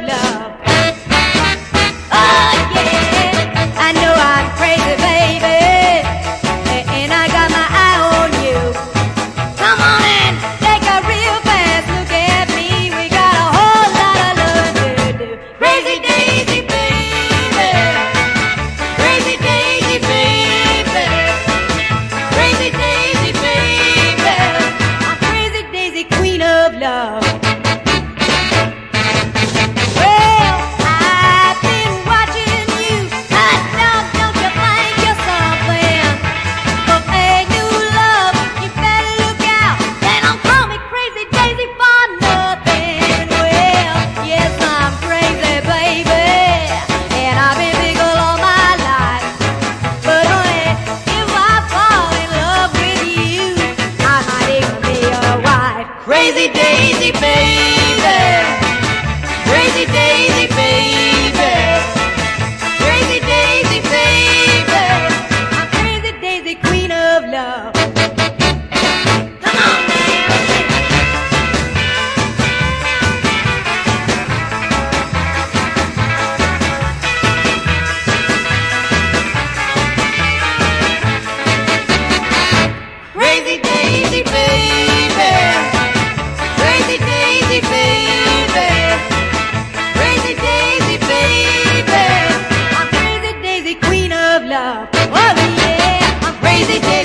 love. Oh yeah, I know I'm crazy, baby, and I got my eye on you. Come on and take a real fast look at me. We got a whole lot of love to do. Crazy Daisy, baby. Crazy Daisy, baby. Crazy Daisy, baby. I'm Crazy Daisy, queen of love. Crazy Daisy, baby. Crazy Daisy, baby. Crazy Daisy, baby. I'm Crazy Daisy, queen of love. Come on now. Crazy Daisy, baby. Crazy Daisy, baby. Crazy Daisy, baby. I'm Crazy Daisy, queen of love. Oh yeah, I'm Crazy Daisy.